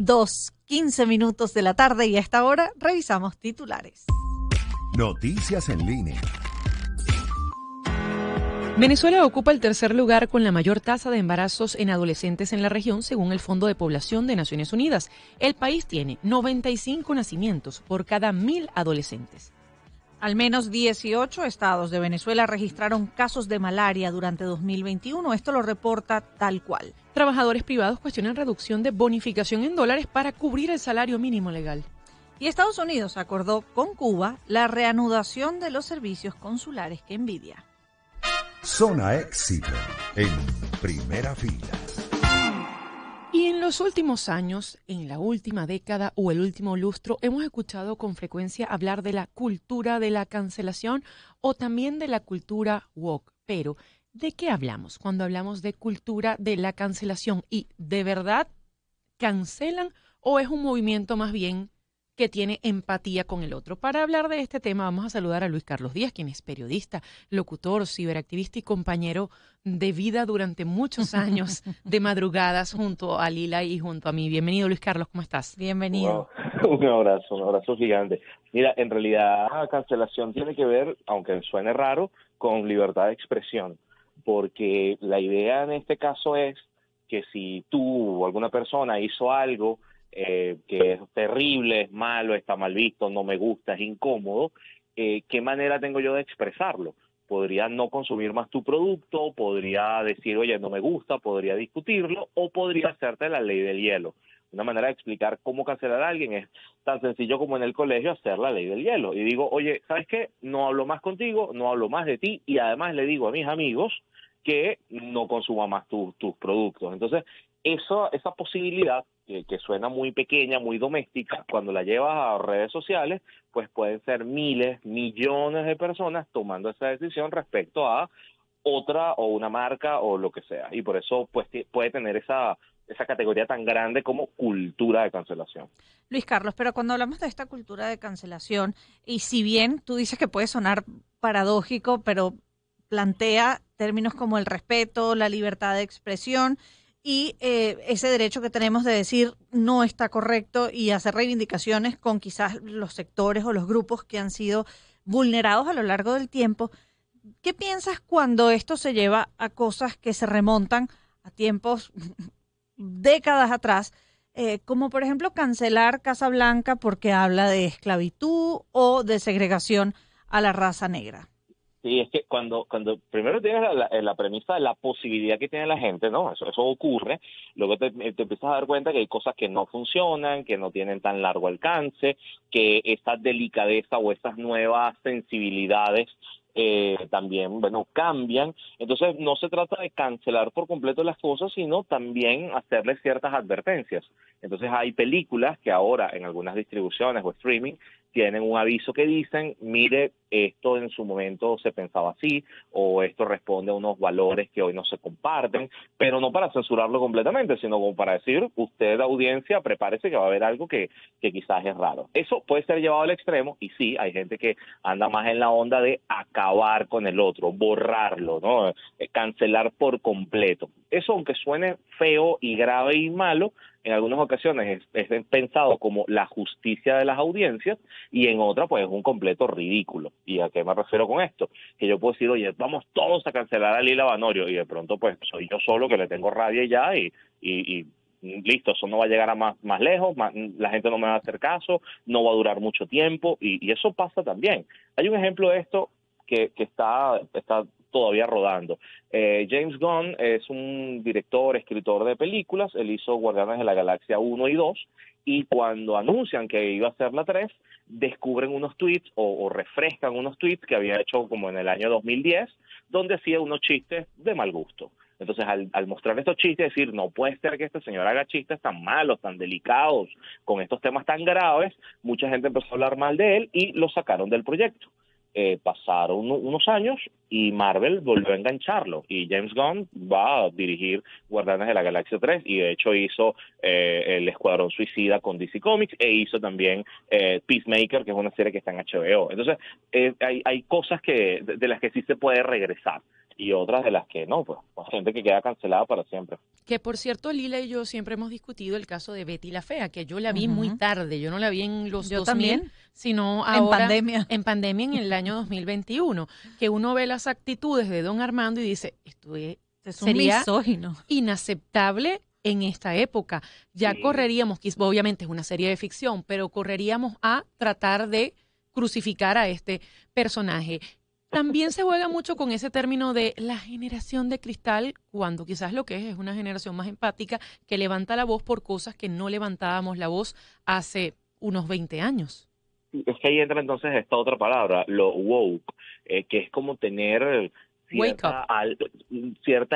2:15 de la tarde y a esta hora revisamos titulares. Noticias en línea. Venezuela ocupa el tercer lugar con la mayor tasa de embarazos en adolescentes en la región, según el Fondo de Población de Naciones Unidas. El país tiene 95 nacimientos por cada 1.000 adolescentes. Al menos 18 estados de Venezuela registraron casos de malaria durante 2021. Esto lo reporta Tal Cual. Trabajadores privados cuestionan reducción de bonificación en dólares para cubrir el salario mínimo legal. Y Estados Unidos acordó con Cuba la reanudación de los servicios consulares. ¡Qué envidia! Zona Éxito en primera fila. Y en los últimos años, en la última década o el último lustro, hemos escuchado con frecuencia hablar de la cultura de la cancelación o también de la cultura woke. Pero, ¿de qué hablamos cuando hablamos de cultura de la cancelación? ¿Y de verdad cancelan o es un movimiento más bien que tiene empatía con el otro? Para hablar de este tema vamos a saludar a Luis Carlos Díaz, quien es periodista, locutor, ciberactivista y compañero de vida durante muchos años de madrugadas junto a Lila y junto a mí. Bienvenido, Luis Carlos, ¿cómo estás? Bienvenido. Wow. Un abrazo gigante. Mira, en realidad cancelación tiene que ver, aunque suene raro, con libertad de expresión, porque la idea en este caso es que si tú o alguna persona hizo algo que es terrible, es malo, está mal visto, no me gusta, es incómodo, ¿qué manera tengo yo de expresarlo? Podría no consumir más tu producto, podría decir, oye, no me gusta, podría discutirlo, o podría hacerte la ley del hielo. Una manera de explicar cómo cancelar a alguien es tan sencillo como en el colegio hacer la ley del hielo. Y digo, oye, ¿sabes qué? No hablo más contigo, no hablo más de ti, y además le digo a mis amigos que no consuma más tus productos. Entonces, esa posibilidad, que suena muy pequeña, muy doméstica, cuando la llevas a redes sociales, pues pueden ser miles, millones de personas tomando esa decisión respecto a otra o una marca o lo que sea. Y por eso pues puede tener esa categoría tan grande como cultura de cancelación. Luis Carlos, pero cuando hablamos de esta cultura de cancelación, y si bien tú dices que puede sonar paradójico, pero plantea términos como el respeto, la libertad de expresión y ese derecho que tenemos de decir no está correcto y hacer reivindicaciones con quizás los sectores o los grupos que han sido vulnerados a lo largo del tiempo. ¿Qué piensas cuando esto se lleva a cosas que se remontan a tiempos, décadas atrás, como por ejemplo cancelar Casa Blanca porque habla de esclavitud o de segregación a la raza negra? Sí, es que cuando primero tienes la premisa de la posibilidad que tiene la gente, ¿no? Eso ocurre. Luego te empiezas a dar cuenta que hay cosas que no funcionan, que no tienen tan largo alcance, que esa delicadeza o esas nuevas sensibilidades también, bueno, cambian. Entonces, no se trata de cancelar por completo las cosas, sino también hacerles ciertas advertencias. Entonces, hay películas que ahora en algunas distribuciones o streaming tienen un aviso que dicen, mire, esto en su momento se pensaba así, o esto responde a unos valores que hoy no se comparten, pero no para censurarlo completamente, sino como para decir, usted, audiencia, prepárese que va a haber algo que quizás es raro. Eso puede ser llevado al extremo, y sí, hay gente que anda más en la onda de acabar con el otro, borrarlo, ¿no? Cancelar por completo. Eso, aunque suene feo y grave y malo, en algunas ocasiones es pensado como la justicia de las audiencias y en otras pues es un completo ridículo. ¿Y a qué me refiero con esto? Que yo puedo decir, oye, vamos todos a cancelar a Lila Vanorio y de pronto pues soy yo solo que le tengo rabia ya y listo, eso no va a llegar a más lejos, la gente no me va a hacer caso, no va a durar mucho tiempo y eso pasa también. Hay un ejemplo de esto que está todavía rodando. James Gunn es un director, escritor de películas. Él hizo Guardianes de la Galaxia 1 y 2, y cuando anuncian que iba a ser la 3, descubren unos tweets o refrescan unos tweets que había hecho como en el año 2010, donde hacía unos chistes de mal gusto. Entonces, al mostrar estos chistes, decir, no puede ser que este señor haga chistes tan malos, tan delicados, con estos temas tan graves, mucha gente empezó a hablar mal de él y lo sacaron del proyecto. Pasaron unos años y Marvel volvió a engancharlo y James Gunn va a dirigir Guardianes de la Galaxia 3 y de hecho hizo el Escuadrón Suicida con DC Comics e hizo también Peacemaker, que es una serie que está en HBO. Entonces hay cosas de las que sí se puede regresar y otras de las que no, pues gente que queda cancelada para siempre. Que por cierto, Lila y yo siempre hemos discutido el caso de Betty la Fea, que yo la vi muy Ujú. tarde, yo no la vi en los Yo 2000, también, sino en ahora pandemia. en el año 2021, que uno ve las actitudes de don Armando y dice, Es un sería misógino. inaceptable en esta época. Ya Sí. correríamos, obviamente es una serie de ficción, pero correríamos a tratar de crucificar a este personaje. También se juega mucho con ese término de la generación de cristal, cuando quizás lo que es una generación más empática que levanta la voz por cosas que no levantábamos la voz hace unos 20 años. Es que ahí entra entonces esta otra palabra, lo woke, que es como tener Wake up. cierta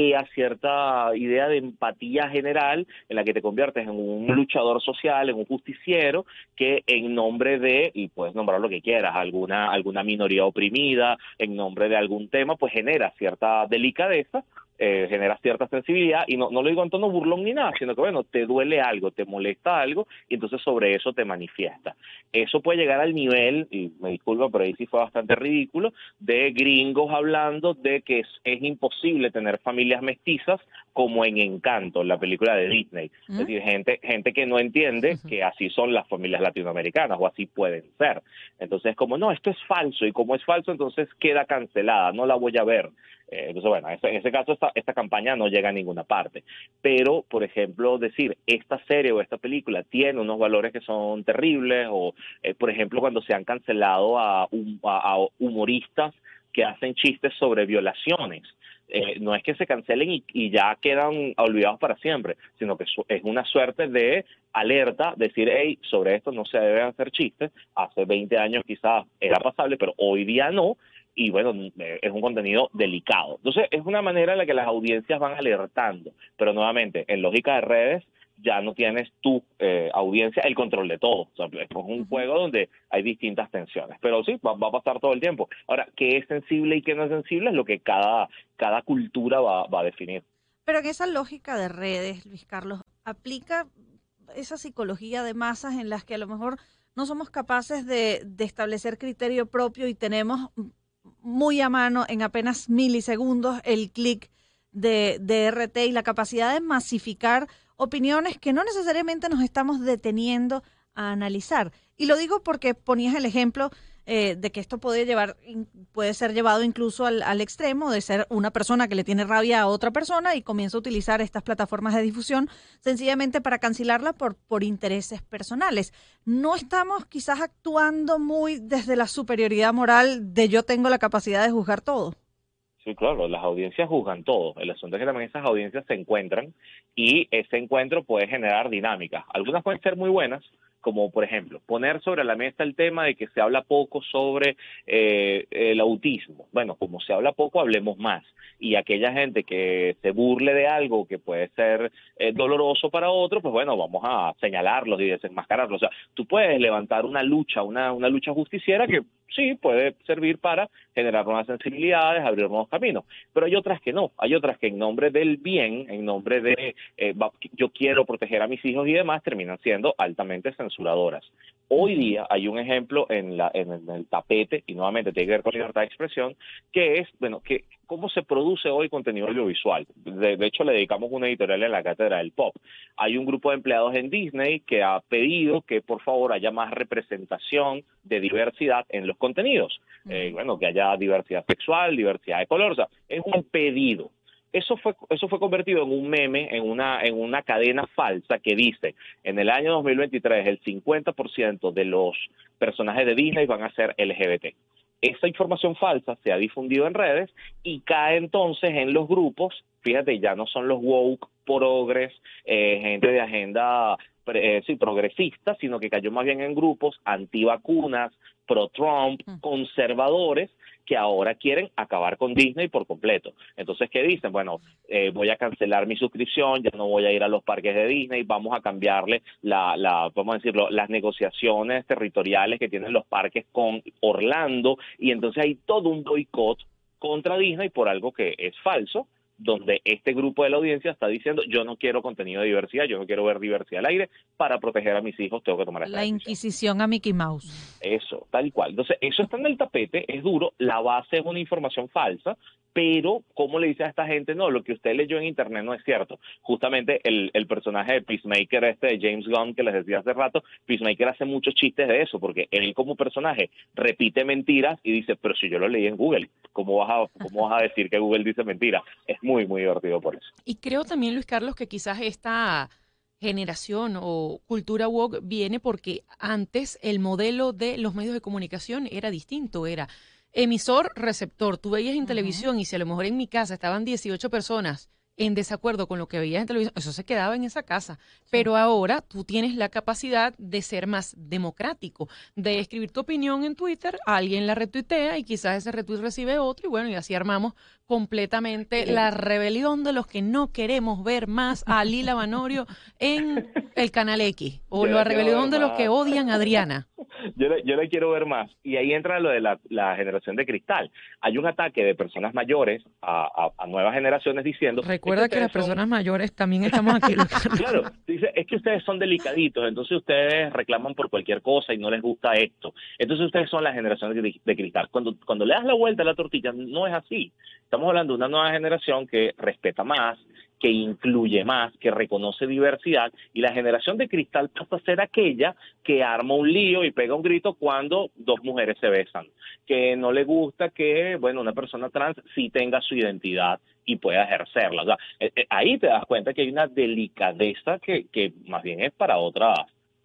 idea de empatía general en la que te conviertes en un luchador social, en un justiciero, que en nombre de, y puedes nombrar lo que quieras, alguna minoría oprimida, en nombre de algún tema, pues genera cierta delicadeza, genera cierta sensibilidad, y no lo digo en tono burlón ni nada, sino que bueno, te duele algo, te molesta algo, y entonces sobre eso te manifiesta. Eso puede llegar al nivel, y me disculpo, pero ahí sí fue bastante ridículo, de gringos hablando de que es imposible tener familias mestizas como en Encanto, la película de Disney. Es decir, gente que no entiende que así son las familias latinoamericanas o así pueden ser. Entonces, como no, esto es falso, y como es falso, entonces queda cancelada, no la voy a ver. Entonces, bueno, en ese caso esta campaña no llega a ninguna parte. Pero, por ejemplo, decir, esta serie o esta película tiene unos valores que son terribles, o, por ejemplo, cuando se han cancelado a humoristas que hacen chistes sobre violaciones. No es que se cancelen y ya quedan olvidados para siempre, sino que es una suerte de alerta, decir, hey, sobre esto no se deben hacer chistes. Hace 20 años quizás era pasable, pero hoy día no, y bueno, es un contenido delicado. Entonces, es una manera en la que las audiencias van alertando, pero nuevamente, en lógica de redes, ya no tienes tu audiencia el control de todo. O sea, es un juego donde hay distintas tensiones, pero sí, va a pasar todo el tiempo. Ahora, qué es sensible y qué no es sensible es lo que cada cultura va a definir. Pero en esa lógica de redes, Luis Carlos, aplica esa psicología de masas en las que a lo mejor no somos capaces de establecer criterio propio y tenemos muy a mano en apenas milisegundos el clic de RT y la capacidad de masificar opiniones que no necesariamente nos estamos deteniendo a analizar. Y lo digo porque ponías el ejemplo de que esto puede ser llevado incluso al extremo de ser una persona que le tiene rabia a otra persona y comienza a utilizar estas plataformas de difusión sencillamente para cancelarla por intereses personales. No estamos quizás actuando muy desde la superioridad moral de yo tengo la capacidad de juzgar todo. Sí, claro, las audiencias juzgan todo. El asunto es que también esas audiencias se encuentran y ese encuentro puede generar dinámicas. Algunas pueden ser muy buenas, como por ejemplo, poner sobre la mesa el tema de que se habla poco sobre el autismo. Bueno, como se habla poco, hablemos más. Y aquella gente que se burle de algo que puede ser doloroso para otro, pues bueno, vamos a señalarlos y desenmascararlos. O sea, tú puedes levantar una lucha justiciera que sí puede servir para generar nuevas sensibilidades, abrir nuevos caminos, pero hay otras que no, hay otras que en nombre del bien, en nombre de yo quiero proteger a mis hijos y demás, terminan siendo altamente censuradoras. Hoy día hay un ejemplo en el tapete, y nuevamente tiene que ver con libertad de expresión, que es, bueno, que cómo se produce hoy contenido audiovisual. De hecho, le dedicamos una editorial en la Cátedra del Pop. Hay un grupo de empleados en Disney que ha pedido que por favor haya más representación de diversidad en los contenidos. Bueno, que haya diversidad sexual, diversidad de color, o sea, es un pedido. Eso fue convertido en un meme, en una cadena falsa que dice, en el año 2023 el 50% de los personajes de Disney van a ser LGBT. Esa información falsa se ha difundido en redes y cae entonces en los grupos, fíjate, ya no son los woke, progres, gente de agenda progresista, sino que cayó más bien en grupos antivacunas, pro-Trump, conservadores, que ahora quieren acabar con Disney por completo. Entonces, ¿qué dicen? Bueno, voy a cancelar mi suscripción, ya no voy a ir a los parques de Disney, vamos a cambiarle vamos a decirlo, las negociaciones territoriales que tienen los parques con Orlando, y entonces hay todo un boicot contra Disney por algo que es falso, donde este grupo de la audiencia está diciendo, yo no quiero contenido de diversidad, yo no quiero ver diversidad al aire, para proteger a mis hijos tengo que tomar esta La decisión. Inquisición a Mickey Mouse. Eso, tal cual. Entonces, eso está en el tapete, es duro, la base es una información falsa, pero ¿cómo le dice a esta gente? No, lo que usted leyó en internet no es cierto. Justamente el personaje de Peacemaker, de James Gunn, que les decía hace rato, Peacemaker hace muchos chistes de eso, porque él como personaje repite mentiras y dice, pero si yo lo leí en Google, ¿cómo vas a decir que Google dice mentiras? Es muy, muy divertido por eso. Y creo también, Luis Carlos, que quizás esta generación o cultura woke viene porque antes el modelo de los medios de comunicación era distinto, era emisor, receptor. Tú veías en televisión y si a lo mejor en mi casa estaban 18 personas en desacuerdo con lo que veías en televisión, eso se quedaba en esa casa. Pero ahora tú tienes la capacidad de ser más democrático, de escribir tu opinión en Twitter, alguien la retuitea y quizás ese retweet recibe otro y bueno, y así armamos completamente la rebelión de los que no queremos ver más a Lila Vanorio en el Canal X o la rebelión de los que odian a Adriana. Yo le quiero ver más. Y ahí entra lo de la generación de cristal. Hay un ataque de personas mayores a nuevas generaciones diciendo... Recuerda que las personas mayores también estamos aquí. Claro, dice, es que ustedes son delicaditos, entonces ustedes reclaman por cualquier cosa y no les gusta esto. Entonces ustedes son la generación de cristal. Cuando le das la vuelta a la tortilla, no es así. Estamos hablando de una nueva generación que respeta más, que incluye más, que reconoce diversidad, y la generación de cristal pasa a ser aquella que arma un lío y pega un grito cuando dos mujeres se besan, que no le gusta que, bueno, una persona trans sí tenga su identidad y pueda ejercerla. O sea, ahí te das cuenta que hay una delicadeza que más bien es para otras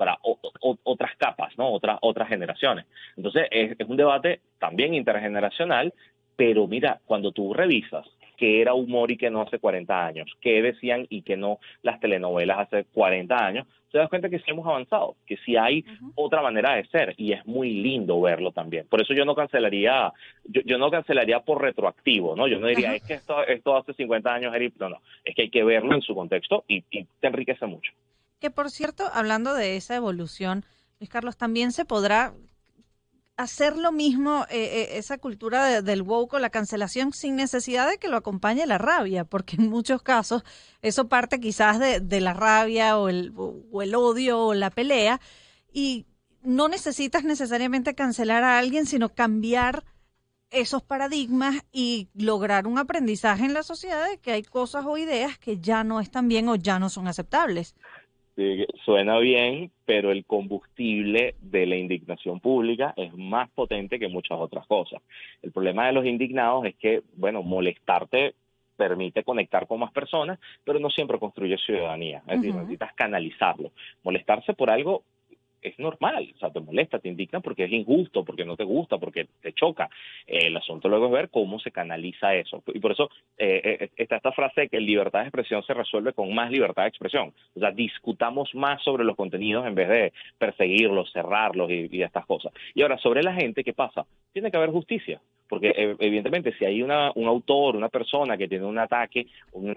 capas, ¿no? Otras generaciones. Entonces, es un debate también intergeneracional, pero mira, cuando tú revisas qué era humor y qué no hace 40 años, qué decían y qué no las telenovelas hace 40 años, te das cuenta que sí hemos avanzado, que sí hay otra manera de ser, y es muy lindo verlo también. Por eso yo no cancelaría por retroactivo, ¿no? Yo no diría, es que esto hace 50 años era... No, es que hay que verlo en su contexto y te enriquece mucho. Que por cierto, hablando de esa evolución, Luis Carlos, también se podrá hacer lo mismo, esa cultura del woke o la cancelación sin necesidad de que lo acompañe la rabia, porque en muchos casos eso parte quizás de la rabia o el odio o la pelea, y no necesitas necesariamente cancelar a alguien, sino cambiar esos paradigmas y lograr un aprendizaje en la sociedad de que hay cosas o ideas que ya no están bien o ya no son aceptables. Sí, suena bien, pero el combustible de la indignación pública es más potente que muchas otras cosas. El problema de los indignados es que, bueno, molestarte permite conectar con más personas, pero no siempre construye ciudadanía. Es decir, necesitas canalizarlo. Molestarse por algo es normal, o sea, te molesta, te indigna porque es injusto, porque no te gusta, porque te choca. El asunto luego es ver cómo se canaliza eso. Y por eso está esta frase de que libertad de expresión se resuelve con más libertad de expresión. O sea, discutamos más sobre los contenidos en vez de perseguirlos, cerrarlos y estas cosas. Y ahora, sobre la gente, ¿qué pasa? Tiene que haber justicia. Porque evidentemente si hay un autor, una persona que tiene un ataque,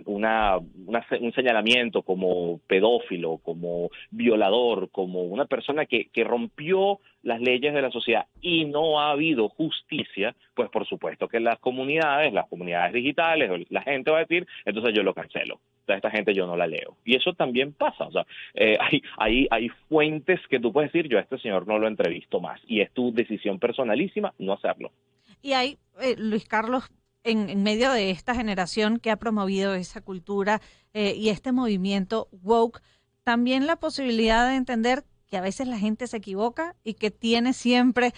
un señalamiento como pedófilo, como violador, como una persona que rompió las leyes de la sociedad y no ha habido justicia, pues por supuesto que las comunidades digitales, la gente va a decir, entonces yo lo cancelo. A esta gente yo no la leo. Y eso también pasa. O sea, hay fuentes que tú puedes decir, yo a este señor no lo entrevisto más. Y es tu decisión personalísima no hacerlo. Y hay, Luis Carlos, en medio de esta generación que ha promovido esa cultura y este movimiento woke, también la posibilidad de entender que a veces la gente se equivoca y que tiene siempre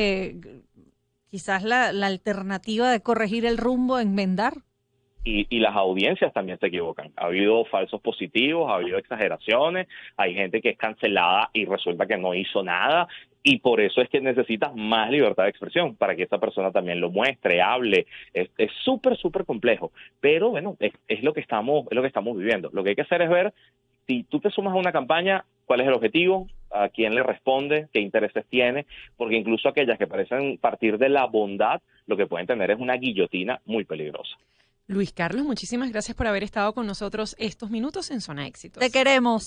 quizás la alternativa de corregir el rumbo, enmendar. Y las audiencias también se equivocan. Ha habido falsos positivos, ha habido exageraciones, hay gente que es cancelada y resulta que no hizo nada, y por eso es que necesitas más libertad de expresión, para que esta persona también lo muestre, hable. Es súper, súper complejo, pero bueno, es lo que estamos viviendo. Lo que hay que hacer es ver, si tú te sumas a una campaña, cuál es el objetivo, a quién le responde, qué intereses tiene, porque incluso aquellas que parecen partir de la bondad, lo que pueden tener es una guillotina muy peligrosa. Luis Carlos, muchísimas gracias por haber estado con nosotros estos minutos en Zona Éxitos. Te queremos.